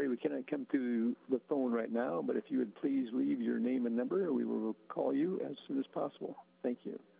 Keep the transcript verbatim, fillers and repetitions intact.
we cannot come to the phone right now, but if you would please leave your name and number, we will call you as soon as possible. Thank you.